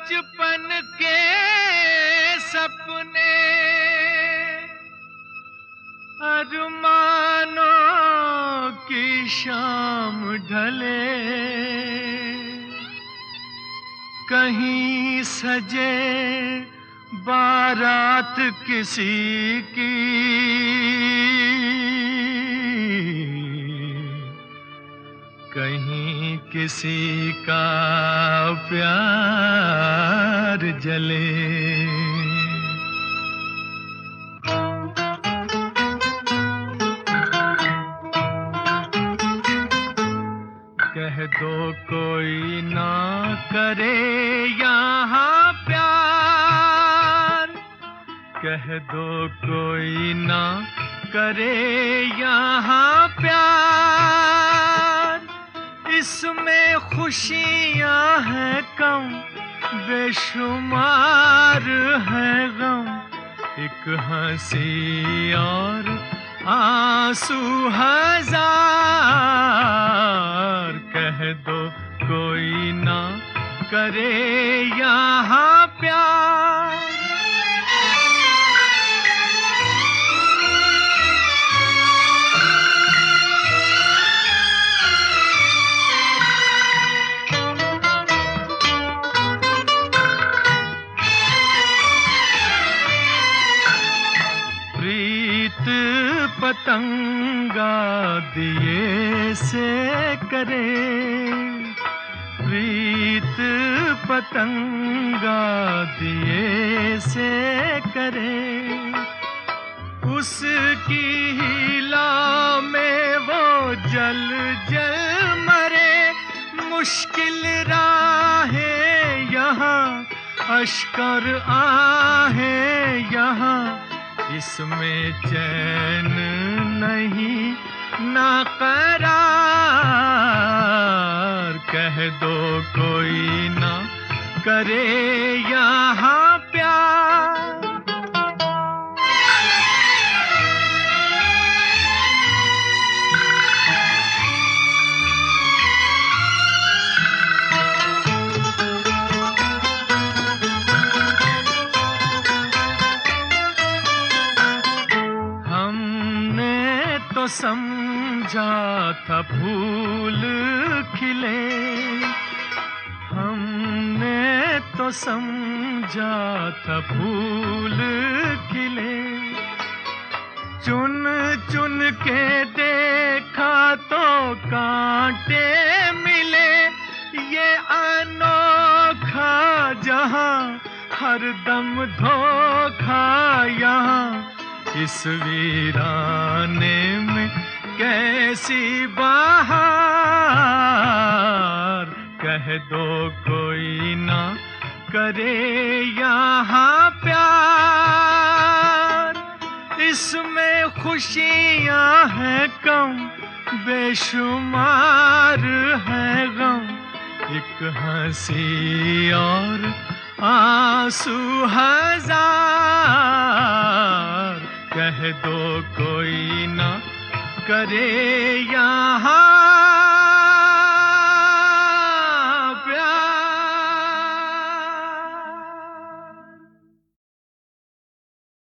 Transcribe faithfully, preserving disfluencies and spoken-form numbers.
बचपन के सपने अरमानों की शाम ढले, कहीं सजे बारात किसी की, कहीं किसी का प्यार जले। कह दो कोई ना करे यहाँ प्यार, कह दो कोई ना करे यहाँ प्यार। इसमें खुशियाँ हैं कम, बेशुमार है गम, एक हंसी और आंसू हजार। कह दो कोई ना करे यहाँ प्यार। प्रीत पतंगा दिए से करे, प्रीत पतंगा दिए से करे। उसकी हीला में वो जल जल मरे, मुश्किल राहें यहाँ, अश्कर आहें यहाँ। इसमें चैन नहीं ना करार, कह दो कोई ना करे यहाँ प्यार। तो समझा था फूल खिले, हमने तो समझा था फूल खिले। चुन चुन के देखा तो कांटे मिले, ये अनोखा जहां हरदम धोखा यहाँ। इस वीराने में कैसी बहार, कह दो कोई ना करे यहाँ प्यार। इसमें खुशियाँ हैं कम, बेशुमार है गम, एक हंसी और आंसू हजार। कह दो कोई ना करे यहाँ